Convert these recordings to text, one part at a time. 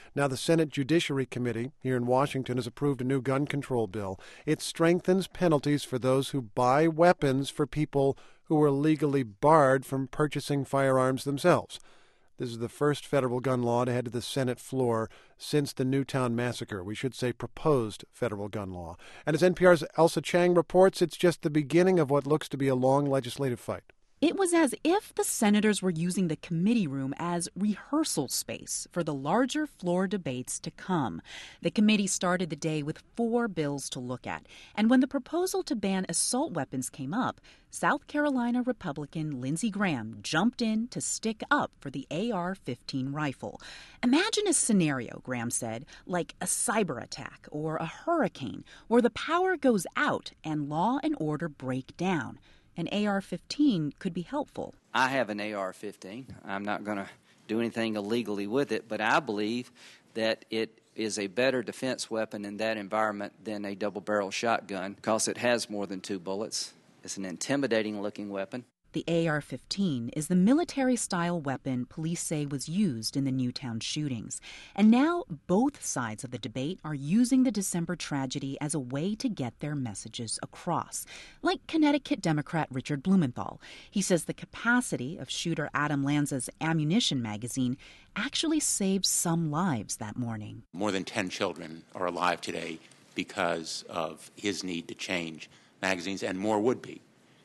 Now, the Senate Judiciary Committee here in Washington has approved a new gun control bill. It strengthens penalties for those who buy weapons for people who are legally barred from purchasing firearms themselves. This is the first federal gun law to head to the Senate floor since the Newtown massacre. We should say proposed federal gun law. And as NPR's Ailsa Chang reports, it's just the beginning of what looks to be a long legislative fight. It was as if the senators were using the committee room as rehearsal space for the larger floor debates to come. The committee started the day with 4 bills to look at. And when the proposal to ban assault weapons came up, South Carolina Republican Lindsey Graham jumped in to stick up for the AR-15 rifle. Imagine a scenario, Graham said, like a cyber attack or a hurricane where the power goes out and law and order break down. An AR-15 could be helpful. I have an AR-15. I'm not going to do anything illegally with it, but I believe that it is a better defense weapon in that environment than a double-barrel shotgun because it has more than 2 bullets. It's an intimidating-looking weapon. The AR-15 is the military-style weapon police say was used in the Newtown shootings. And now both sides of the debate are using the December tragedy as a way to get their messages across. Like Connecticut Democrat Richard Blumenthal. He says the capacity of shooter Adam Lanza's ammunition magazine actually saved some lives that morning. More than 10 children are alive today because of his need to change magazines, and more would be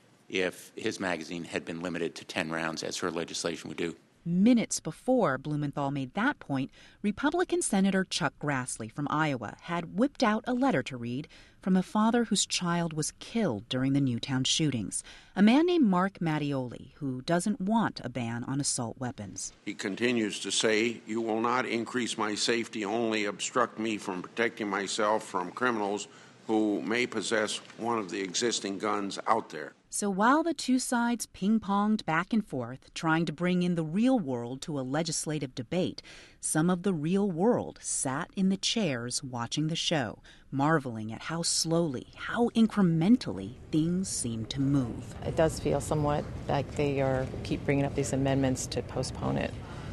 if his magazine had been limited to 10 rounds, as her legislation would do. Minutes before Blumenthal made that point, Republican Senator Chuck Grassley from Iowa had whipped out a letter to read from a father whose child was killed during the Newtown shootings, a man named Mark Mattioli, who doesn't want a ban on assault weapons. He continues to say, "You will not increase my safety, only obstruct me from protecting myself from criminals who may possess one of the existing guns out there." So while the two sides ping-ponged back and forth, trying to bring in the real world to a legislative debate, some of the real world sat in the chairs watching the show, marveling at how slowly, how incrementally things seemed to move. It does feel somewhat like they keep bringing up these amendments to postpone it.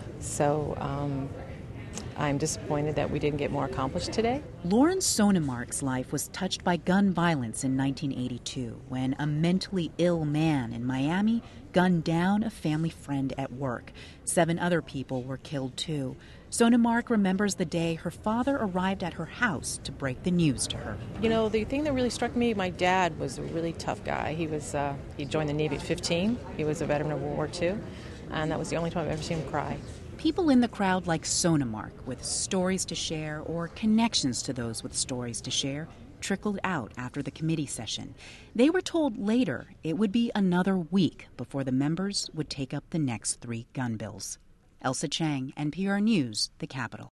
So I'm disappointed that we didn't get more accomplished today. Lauren Sonemark's life was touched by gun violence in 1982 when a mentally ill man in Miami gunned down a family friend at work. 7 other people were killed too. Sonemark remembers the day her father arrived at her house to break the news to her. You know, the thing that really struck me, my dad was a really tough guy. He joined the Navy at 15. He was a veteran of World War II, and that was the only time I've ever seen him cry. People in the crowd like Sonemark, with stories to share or connections to those with stories to share, trickled out after the committee session. They were told later it would be another week before the members would take up the next 3 gun bills. Ailsa Chang, NPR News, the Capitol.